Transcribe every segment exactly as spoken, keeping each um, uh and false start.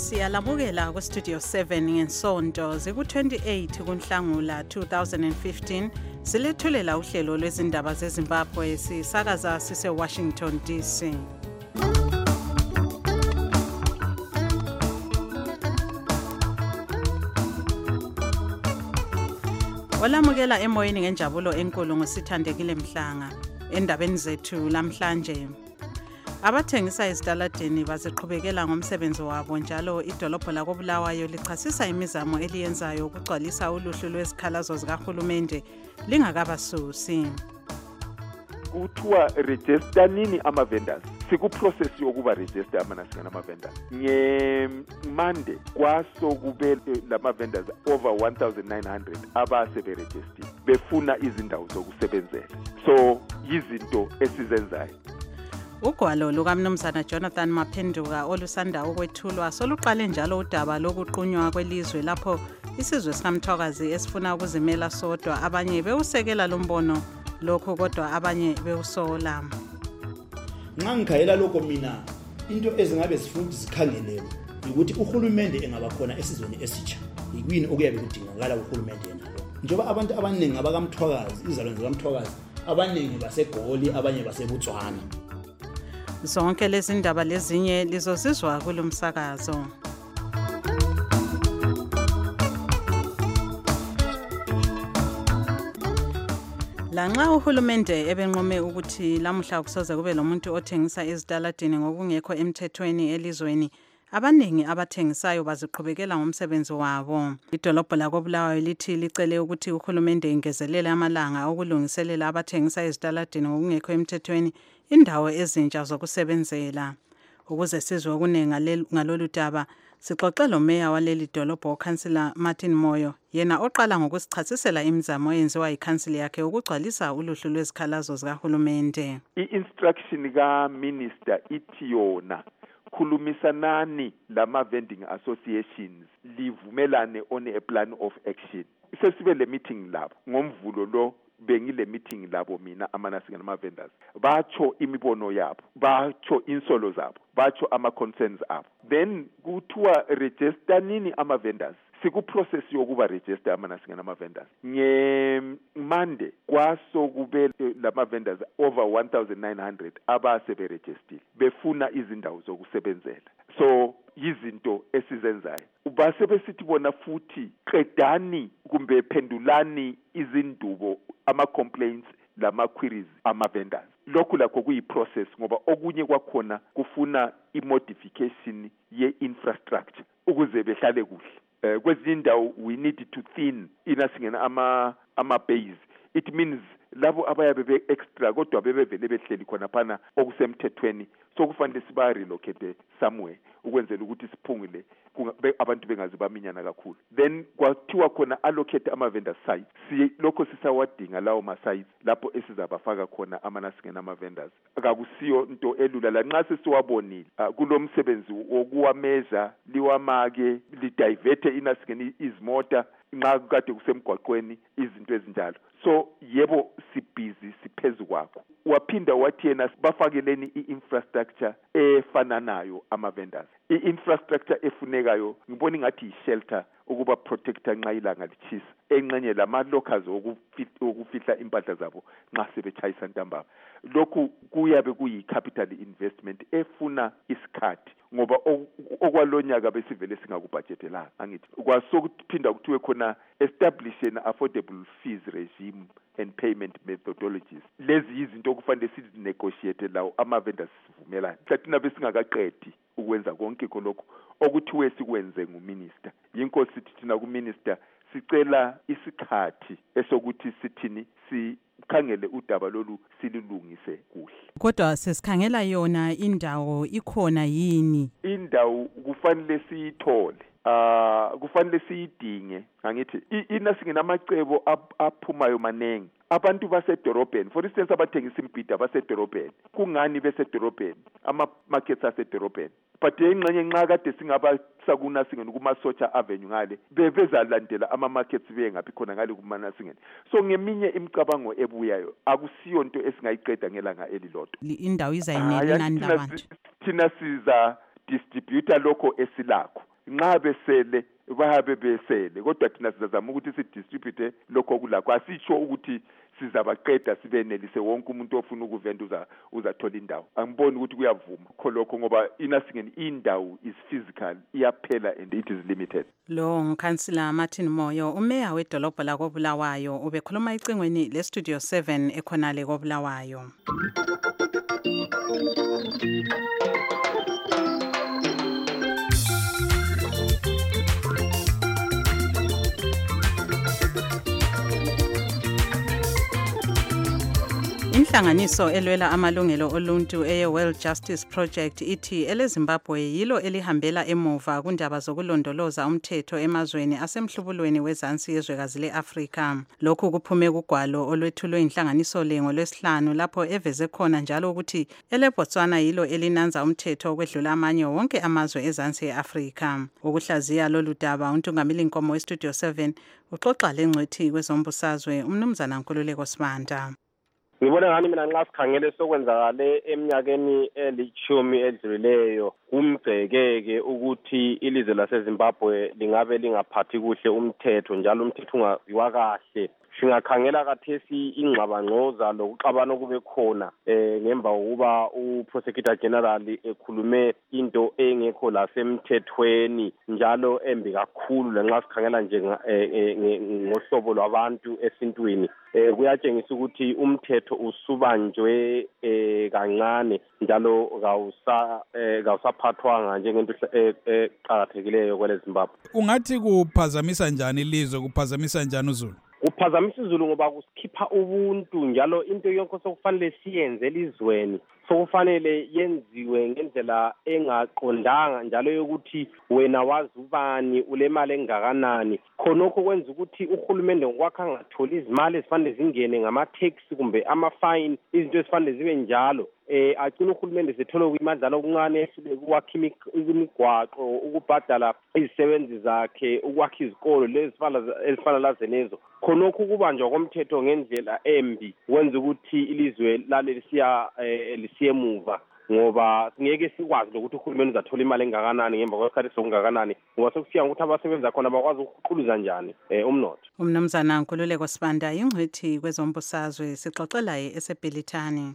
Siyalamukela ku Studio seven ngesonto ziku twenty-eight kuNhlangula two thousand fifteen silethulela uhlelo lwezindaba zeZimbabwe sisakaza sise Washington D C. Walamukela emoyeni ngenjabulo enkulu ngosithandekile Mhlanga endabeni zethu lamhlanje. Abathengisa ezitaladini baziqhubekela ngomsebenzi wabo njalo idolobho la koBulawayo lichasisa imizamo eliyenzayo ukugcwalisa uluhlu lwezikhalazo zikahulumende lingakabasusi. Kuthiwa register nini ama vendors sikuprocess yokuba register amanasingana ama vendors nge Monday kwaso kube lama vendors over one thousand nine hundred abase be register befuna izindawo zokusebenzela, so yizinto esizenzayo. Ugwalo lukaMnumzana Jonathan Maphenduka olusanda ukwethulwa soluqale njalo udaba lokuqunywa kwelizwe lapho isizwe sikaMthwakazi esifuna ukuzimela sodwa, abanye bewusekela lombono lokho kodwa abanye bewusola. Nxa ngikhayela lokho mina into ezingabe sifuna sikhangelele ukuthi uhulumende engaba khona esizweni esitsha yini okuyabe kudingakala uhulumende nalo, njengoba abantu abaningi abakaMthwakazi izalwane zikaMthwakazi abaningi baseGoli abanye baseButswana. Zonke lezi ndaba lezinye lizozizwa kulomsakazo. Lanxa uhulumende ebenqome ukuthi lamuhla kusoze kube lomuntu othengisa ezitaladini ngokungekho emthethweni elizweni, abaningi abathengisayo baziqhubekela ngomsebenzi wabo. Idolobho la koBulawayo lithi licele ukuthi uhulumende ingezelele amalanga okulungiselela abathengisa ezitaladini ngokungekho emthethweni indawo ezintsha zokusebenzela. Ukuze sizwe okunengi ngalolu daba sixoxe lo meya waleli dolobho uCouncillor Martin Moyo, yena oqala ngokusichasisela imizamo eyenziwa yikhansili yakhe ukugcwalisa uluhlu lwezikhalazo zikahulumende. I-instruction ka minister ithi yona khulumisanani lama vending associations livumelane on a plan of action. Sesibe le meeting lapho ngomvulo lo bengile meeting labo mina amanasingana ama vendors bacho imibono yabo, bacho insolo zabo, bacho ama concerns abo, then kuthiwa register nini ama vendors sikuprocess yokuba register amanasingana ama vendors nge Monday kwaso kube lama vendors over one thousand nine hundred abase be register befuna izindawo zokusebenzela, so yizinto esizenzayo. Ubase besithi bona futhi qedani kumbe phendulani izindubo ama complaints lama queries ama vendors. Lokhu lakho kuyi process ngoba okunye kwakhona kufuna i modification ye infrastructure ukuze behlale kuhle. Uh, kwezinye indawo we need to thin inasingena ama ama base. It means labo abayabe be extra kodwa bebevele behleli khona phana okusemthethweni, so kufanele siba relocate somewhere ukwenzela ukuthi siphungule abantu bengazi baminyana kakhulu. Then kwathiwa khona allocate ama vendor sites, si lokho sisawadinga lawo ma sites lapho esizabafaka khona amanasingena ama vendors. Akakusiyo into elula la nxa sesiwabonile uh, kulomsebenzi wokuwameza liwamake lidiverte inasingeni izimota nxa kade kusemgwaqweni izinto ezinjalo. So yebo sibhizi siphezulu kwakho. Waphinda wathi yena bafakeleni i-infrastructure efananayo ama vendors. I-infrastructure efunekayo ngibona ngathi i-shelter ukuba protector nxa ilanga lichisa, enqenye lama lockers okufihla impahla zabo nxa sebechayisa ntambama. Lokhu kuyabe kuyi capital investment efuna isikhathi ngoba okwalonyaka besivele singakubudgetelanga. Angithi kwasokuphinda kuthiwe khona establish an affordable fees regime and payment methodologies. Lezi izinto okufanele sizi negotiate lawo ama vendors sivumelana. Hlathina besingakaqedi ukwenza konke lokho okuthiwe sikwenze nguminister. Yinkosi sithi thina kuminister sicela isikhathi esokuthi sithini si khangele udaba lolu sililungise kuhle. Kodwa sesikhangela yona indawo ikhona yini? Indawo kufanele siyithole. Ah uh, kufanele siyidinge. Angithi inasingena amacebo aphumayo manengi. Abantu basedorobheni, for instance abathengisa impida basedorobheni, kungani besedorobheni ama markets asedorobheni, but engxenye nxa kade singaba sakuna singene kuma Socha Avenue ngale bebezalandela ama markets bengaphi khona ngale kumana singene. So ngeminye imicabango ebuyayo akusiyo into esingayiqeda ngelanga elilodwa. Indawo izayinela nani labantu. Thina siza distributor lokho esilakho. nxa besele bahabe besele kodwa thina sizazama ukuthi sidistribute lokho kulakho asitsho ukuthi sizabaqeda sibenelise wonke umuntu ofuna ukuvenda uza uzathola indawo angiboni ukuthi kuyavuma kholokho ngoba inasingeni indawo is physical iyaphela and it is limited. Lo ngikhansila Martin Moyo umeya wedolobha la koBulawayo ubekhuluma icingweni le Studio seven ekhonale koBulawayo. Inhlanganiso elwela amalungelo oluntu eye World Justice Project ithi eleZimbabwe yilo elihambela emuva kundaba zokulondoloza umthetho emazweni asemhlubulweni wezansi yezwekazi leAfrika. Lokhu kuphume kugwalo olwethulwe inhlanganiso le ngolwesihlanu lapho eveze khona njalo ukuthi eleBotswana yilo elinanza umthetho okwedlula amanye wonke amazwe ezansi yeAfrika. Ukuhlaziya lolu daba untungameli Nkomo weStudio seven uxoxa lengcwethi kwezombusazwe umnumzana Nkululeko Sibanda. Ngibona ngani mina nxa sikhangele sokwenzakale eminyakeni elichumi edlulileyo kumgcekeke ukuthi ilizwe laseZimbabwe lingabe lingaphathi kuhle umthetho njalo umthetho ungaziwa kahle. Singakhangela kathesi ingxabangxoza lokuxabana kube khona eh ngemva kokuba uProsecutor General ekhulume into engekho lasemthethweni njalo embi kakhulu lanxa sikhangela nje ngohlobo lwabantu esintwini eh kuyatshengisa ukuthi umthetho usubanjwe eh kancane njalo kawusa kawusaphathwanga njengento eqhakathekileyo kweleZimbabwe. Ungathi kuphazamisa njani ilizwe kuphazamisa njani uZulu? Kuphazamisa izulu ngoba kusikhipha ubuntu njalo into yonke sokufanele siyenze elizweni sokufanele yenziwe ngendlela engaqondanga njalo yokuthi wena wazi ubani ulemali engakanani khonokho kwenza ukuthi uhulumende ngokwakha ngatholi izimali ezifanele zingene ngama-tax kumbe ama-fine izinto ezifanele zibe njalo eh agcina uhulumende sethola imandla okuncane ukwakha imigwaqo ukubhadala izisebenzi zakhe ukwakha izikolo lezi ezifana lazenezo khonokho kubanjwa komthetho ngendlela embi wenza ukuthi ilizwe lale lisiya lisiyemuva ngoba singeke sikwazi ukuthi uhulumende uzathola imali engakanani ngemva kwesikhathi sokungakanani ngoba sokufika ukuthi abasebenza khona bakwazi ukuqhuluza njani eh umnotho. Umnumzana Nkululeko Sibanda ingcwethi kwezombusazwe sixoxela eSebhelithani.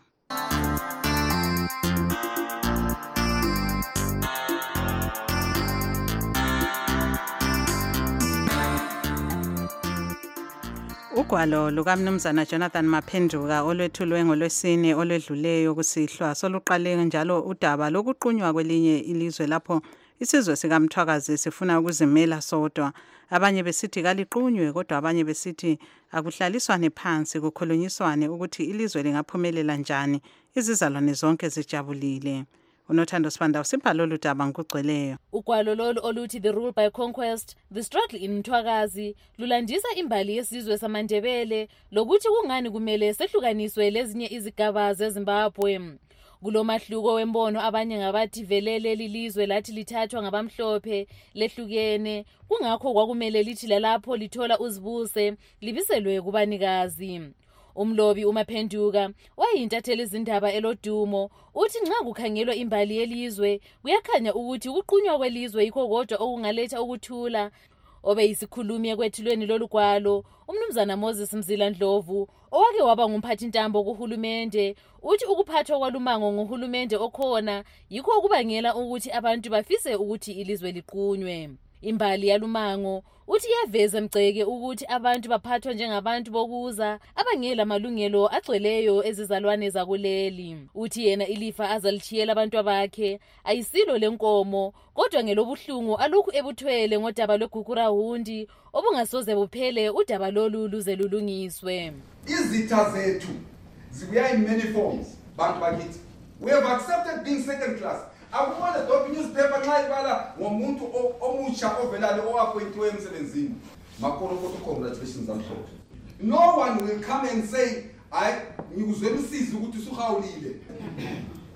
Ugwalo lukaMnumzana Jonathan Maphenduka olwethulwe ngolwesine olwedluleyo kusihlwa soluqale njalo udaba lokuqunywa kwelinye ilizwe lapho isizwe sikaMthwakazi sifuna ukuzimela sodwa. Abanye besithi kaliqunywe kodwa abanye besithi akuhlaliswane phansi kukhulunyiswane ukuthi ilizwe lingaphumelela njani izizalwane zonke zijabulile. Unothando Sibanda usibhala lolu daba ngokugcweleyo. Ugwalo lolu oluthi The Rule by Conquest, The Struggle in Mthwakazi lulandisa imbali yesizwe samaNdebele lokuthi kungani kumele sehlukaniswe lezinye izigaba zeZimbabwe. Kulomahluko wembono abanye ngabathi velele lilizwe lathi lithathwa ngabamhlophe lehlukene kungakho kwakumele lithi lalapho lithola uzibuse libiselwe kubanikazi. Umlobi uMaphenduka wayintatheli izindaba elodumo uthi nxa kukhangelwa imbali yelizwe kuyakhanya ukuthi ukuqunywa kwelizwe yikho kodwa okungaletha ukuthula. Obe isikhulumi ekwethulweni lolugwalo umnumzana Moses Mzila Ndlovu owake waba ngumphathi ntambo kuhulumende uthi ukuphathwa kwalumango ngohulumende okhona yikho okubangela ukuthi abantu bafise ukuthi ilizwe liqunywe. Imbali yalumango uthi yaveza mgceke ukuthi abantu baphathwa njengabantu bokuza abangela amalungelo agcweleyo ezizalwane zakuleli. Uthi yena ilifa azalithiyela abantu bakhe ayisilo lenkomo kodwa ngelobuhlungu alokhu ebuthwele ngodaba lweGukurahundi obungasoze buphele udaba lolu luze lulungiswe. Izitha zethu zibuya in many forms bantu bakithi. We have accepted being second class. Akubona dobi newspaper nxa ibala ngomuntu omutsha ovelale oappointiwe emsebenzini makolo photo congratulations amhlophe. No one will come and say I ngikuzwe umsizi ukuthi usuhawulile.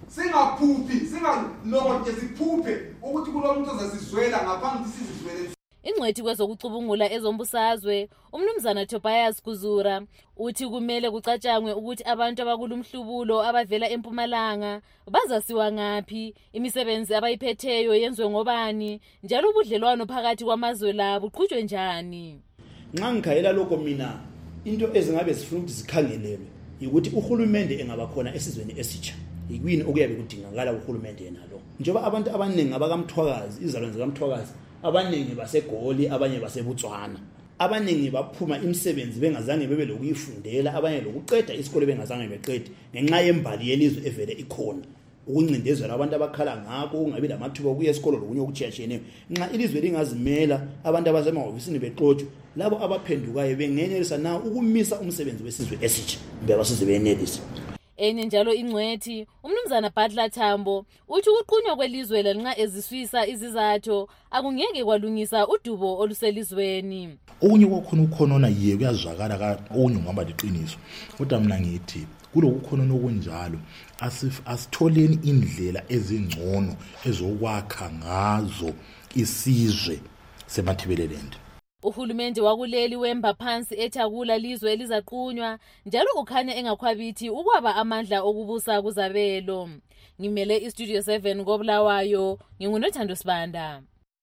Singaphuphi singalonke siphuphe ukuthi kulomuntu ozasizwela ngaphambi sizizwele. Ingcwethi kwezokucubungula ezombusazwe umnumzana Tobias Kuzura uthi kumele kucatshangwe ukuthi abantu abakulumhlubulo abavela eMpumalanga bazasiwa ngaphi, imisebenzi abayiphetheyo yenziwe ngobani, njalo ubudlelwano phakathi kwamazwe labo buqhutshwe njani. Nxa ngikhayela lokho mina into ezingabe zifuna ukuthi zikhangelelwe ukuthi uhulumende engaba khona esizweni esitsha. Yikuyini okuyabe kudingakala uhulumende yena lo. Njengoba abantu abaningi abakamthwakazi, izalwane zikaMthwakazi, abaningi baseGoli, abanye baseButswana. Abaningi baphuma imisebenzi bengazange bebe lokuyifundela, abanye lokuqeda isikole bengazange beqede ngenxa yembali yelizwe evele ikhona. Ukuncindezela abantu abakhala ngakho, ungabi lamathuba okuya esikole lokunye okutshiyatshiyeneyo. Nxa ilizwe lingazimela, abantu abasemahofisini bexotshwe, labo abaphendukayo bengenelisa na ukumisa umsebenzi wesizwe esitsha, mbe abasizwe benelisa. Enye njalo ingcwethi umnumzana Butler Tambo uthi ukuqunywa kwelizwe lanxa eziswisa izizathu akungeke kwalungisa udubo oluselizweni. Okunye kwakhona ukhonona yiye kuyazwakala ka okunye ngamba liqiniso. Kodwa mina ngithi kulokukhonona okunjalo asitholeni indlela ezingcono ezokwakha ngazo isizwe seMathibeleland. Uhulumende wakuleli wemba phansi ethakula lizwe elizaqunywa njalo ukhanya engakhwabithi ukwaba amandla okubusa kuzabelo. Ngimele iStudio seven koBulawayo, nginguNothando Sibanda.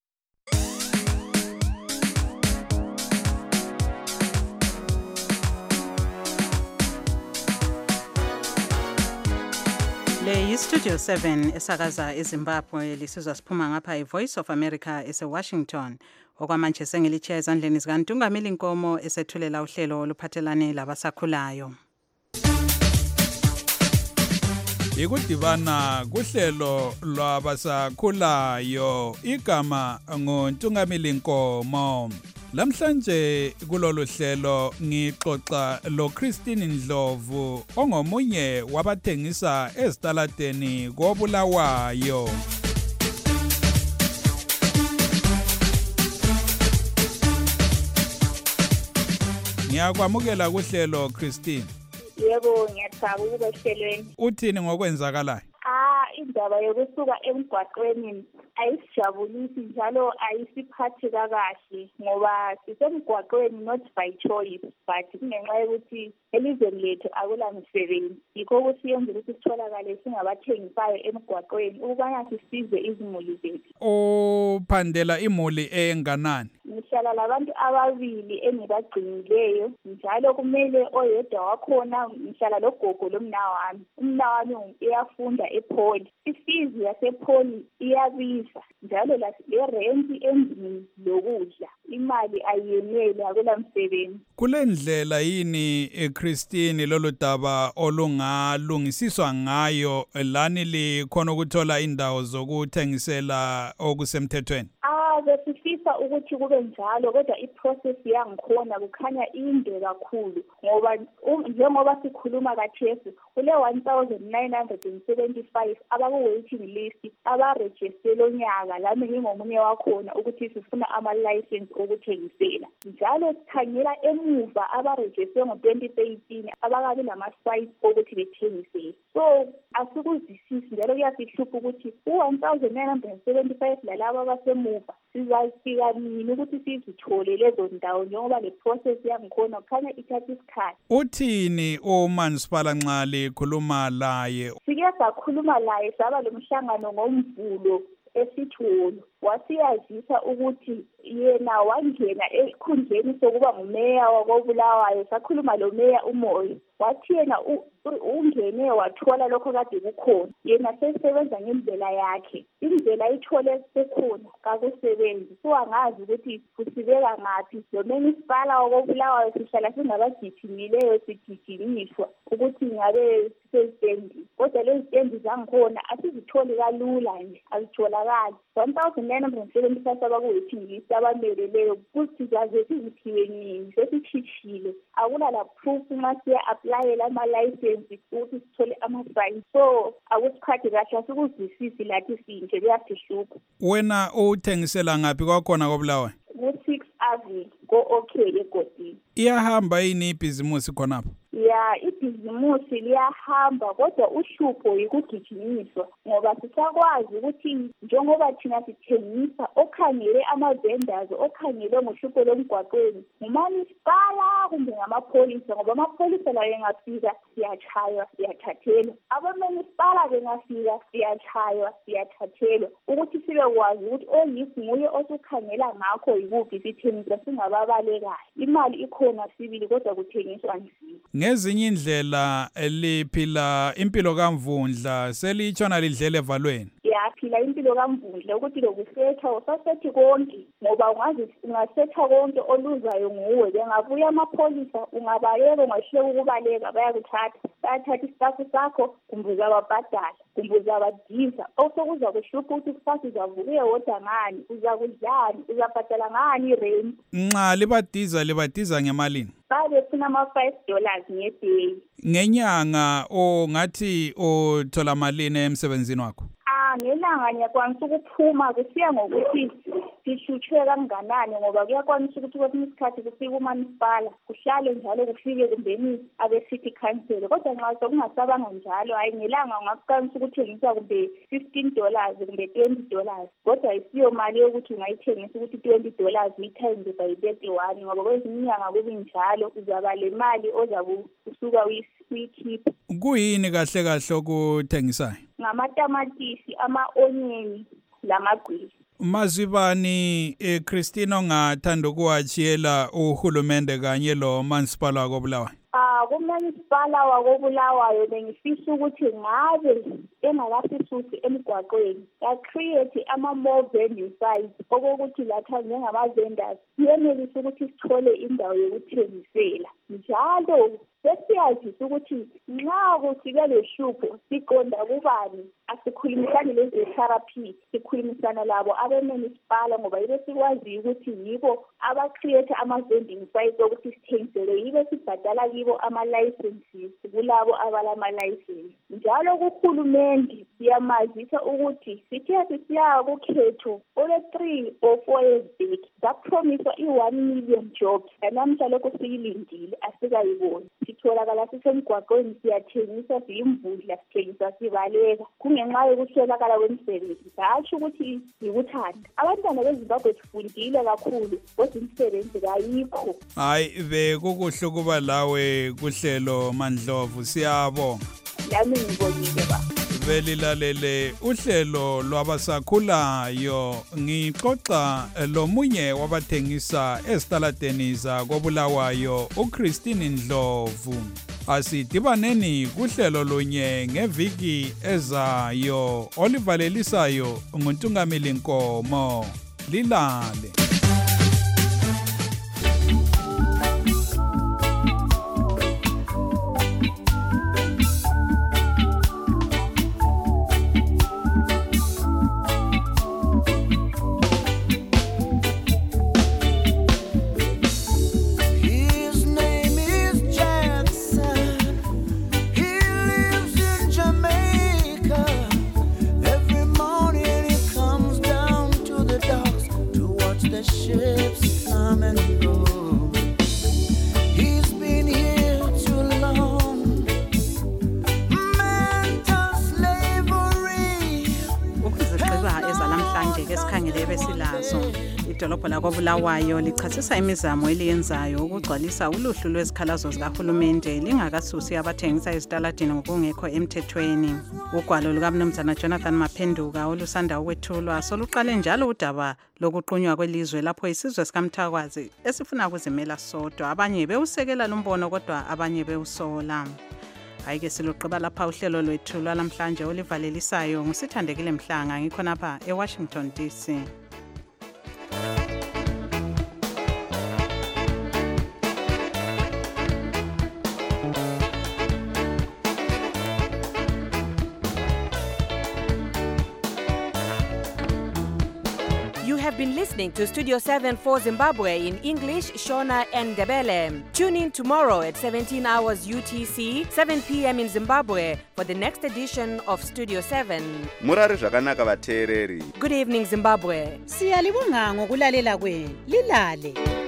Le iStudio seven esakaza eZimbabwe lisizwa siphuma ngapha iVoice of America eseWashington. Okwamanje sengilichiya ezandleni zikaNtungamili Nkomo esethulela uhlelo oluphathelane labasakhulayo. Ikudibana kuhlelo lwabasakhulayo, igama nguNtungamili Nkomo. Lamhlanje kulolu hlelo ngixoxa lo Christine Ndlovu ongomunye wabathengisa ezitaladeni koBulawayo. Ngiyakwamukela kuhlelo Christine. Yebo, ngiyathokoza ukuba ehlelweni. Uthini ngokwenzakalayo? Ah, indaba yokusuka emgwaqweni ayisijabulisi njalo ayisiphathi kahle ngoba sisemgwaqweni not by choice but kungenxa yokuthi elizweni lethu akula misebenzi. Yikho ukuthi yenza ukuthi sitholakale singabathengisayo emgwaqweni ukubana sisize izimuli zethu. Uphandela imuli enganani? Ngihlala labantu ababili engibagcinileyo njalo kumele oyedwa wakhona ngihlala logogo lomnawami. Umnawami uyafunda ePoli. Ifizi yasePoli iyabiza njalo le rent endlini lokudla imali ayenele akula msebenzi. Kule ndlela yini eChristine lolu daba olungalungisiswa ngayo lani likhona ukuthola indawo zokuthengisela okusemthethweni? Ah, besifisa ukuthi kube njalo kodwa iprocess yangikhona kukhanya inde kakhulu ngoba njengoba sikhuluma kathesi kule one thousand nine hundred seventy-five abaku waiting list abaregister lonyaka lami ngingomunye wakhona ukuthi sifuna ama license okuthengisela. Njalo sikhangela emuva abaregister ngo twenty thirteen abakabi nama sites ukuthi bethengisele. So asikuzwisisi njalo kuyasihlupha ukuthi u one thousand nine hundred seventy-five lalabo abasemuva sizafika nini ukuthi sizithole lezo ndawo njengoba le process yangikhona kukhanya ithatha isikhathi. Uthini uMansipala nxa likhuluma laye? Sike sakhuluma laye saba lomhlangano ngoMvulo esitholo wasiyazisa ukuthi yena wangena ekhundleni sokuba ngumeya wakoBulawayo. Sakhuluma lo meya uMoyo wathi yena ungene wathola lokho kade kukhona, yena sesebenza ngendlela yakhe, indlela ithole sekhona kakusebenzi. So angazi ukuthi kusibeka ngaphi lo municipal wakoBulawayo sihlala singabagijimileyo sigijinyiswa ukuthi ngabe sisestendi, kodwa lezi stendi zangikhona asizitholi kalula nje, azitholakali. one thousand nine hundred seventy-five abaku-waiting list abameleleyo kuthi zaze sizithiwe nini sesikhishile akula la proof uma siya-aplayela ama-license ukuthi sithole ama-sign. So akusikhathi kahle asikuzwisisi lathi sinje kuyasihlupha. Wena uthengisela ngaphi kwakhona koBulawayo? Ku-six Avenue ko-OK egodini. Iyahamba yini ibhizimusi khonapho? Yeah. ya ibhizimusi liyahamba kodwa uhlupho yikugijinyiswa ngoba sisakwazi ukuthi njengoba thina sithengisa okhangele ama-vendors okhangele ngohlupho lomgwaqweni ngumasipala kumbe ngamapholisa ngoba amapholisa layo engafika siyatshaywa siyathathelwa abomunisipala bengafika siyatshaywa siyathathelwa ukuthi sibekwazi ukuthi oyisi nguye osukhangela ngakho yikuphi sithengisa singababalekayo imali ikhona sibili kodwa kuthengiswa nzima. Ngezinye indlela liphila impilo kamvundla selitshona lidlele evalweni. Yaphila impilo kamvundla ukuthi lokusetha usasethi konke ngoba ungazi ungasetha konke oluzayo nguwe bengabuya amapholisa ungabayeka ungahleka ukubaleka bayakuthatha bayathatha isitafu sakho kumbe uzababhadala kumbe uzabadiza osokuza kuhlupha ukuthi kusasa uzavuke wodwa ngani uzakudlani uzabhadala ngani irent. Nxa libadiza libadiza ngemalini? Babefuna ama-five dollars ngeday. Ngenyanga o ngathi uthola malini emsebenzini wakho? Ah ngelanga ngiyakwanisa ukuphuma kusiya ngokuthi sihlutshwe kanganani ngoba kuyakwanisa ukuthi kwesinye isikhathi kufike umanisipala kuhlale njalo kufike kumbeni abe-city council kodwa nxa sokungasabanga njalo hayi ngelanga ungakwanisa ukuthengisa kumbe fifteen dollars kumbe twenty dollars kodwa isiyo mali yokuthi ungayithengisa ukuthi twenty dollars uyithenze by thirty-one ngoba kwezinye inyanga kubi njalo uzaba le mali ozabe usuka uyikhipha. Kuyini kahle kahle okuthengisayo? Ngamatamatisi, ama-onion lamagwili. Mazibani eh, Christine ongathanda ukuwatshiyela uhulumende kanye lo manisipala wakobulawayo? Ah kumanisipala wakobulawayo bengifisa ukuthi ngabe engakasisusi emgwaqweni ya create ama more venue sites okokuthi latha njengama-vendors yenelisa ukuthi sithole indawo yokuthengisela njalo sesiyazisa ukuthi nxa kufike lehlupho siqonda kubani asikhulumisani leze-R P sikhulumisana labo abemunisipala ngoba yibo sikwaziyo ukuthi yibo aba-create ama-vending sites okuthi sithengisele yibo sibhadala kibo ama-licenses kulabo abalama-license njalo kuhulumende siyamazisa ukuthi sithe sisiya kukhetho ole-three or four years back sapromiswa i-one million jobs namhla lokho siyilindile asikayiboni sitholakala sisemgwaqweni siyathengisa siyimvundla sithengisa sibaleka kungenxa yokuswelakala kwemisebenzi satsho ukuthi yikuthanda abantwana beZimbabwe sifundile kakhulu kodwa imisebenzi kayikho. Hayi bekukuhle ukuba lawe kuhlelo Mandlovu siyabonga. Lami ngibongile ba. Belilalele uhlelo lwabasakhulayo ngixoxa lomunye wabathengisa esitaladeni zakobulawayo uChristine Ndlovu. Asidibaneni kuhlelo lunye ngeviki ezayo olivalelisayo nguNtungameli Nkomo. Lilale. idolobho lakobulawayo lichasisa imizamo eliyenzayo ukugcwalisa uluhlu lwezikhalazo zikahulumende lingakasusi abathengisa ezitaladini ngokungekho emthethweni. Ugwalo lukaMnumzana Jonathan Maphenduka olusanda ukwethulwa soluqale njalo udaba lokuqunywa kwelizwe lapho isizwe sikamthakwazi esifuna ukuzimela sodwa, abanye bewusekela lumbono kodwa abanye bewusola. Hayike siluqaba lapha uhlelo lwethu lwalamhlanje olivalelisayo ngusithandekile Mhlanga ngikhonapha eWashington D C. You have been listening to Studio seven for Zimbabwe in English, Shona and Ndebele. Tune in tomorrow at seventeen hours U T C, seven p.m. in Zimbabwe for the next edition of Studio seven. Murari zvakanaka vateereri. Good evening, Zimbabwe. Siyalibonga ngokulalela kwenu. Lilale.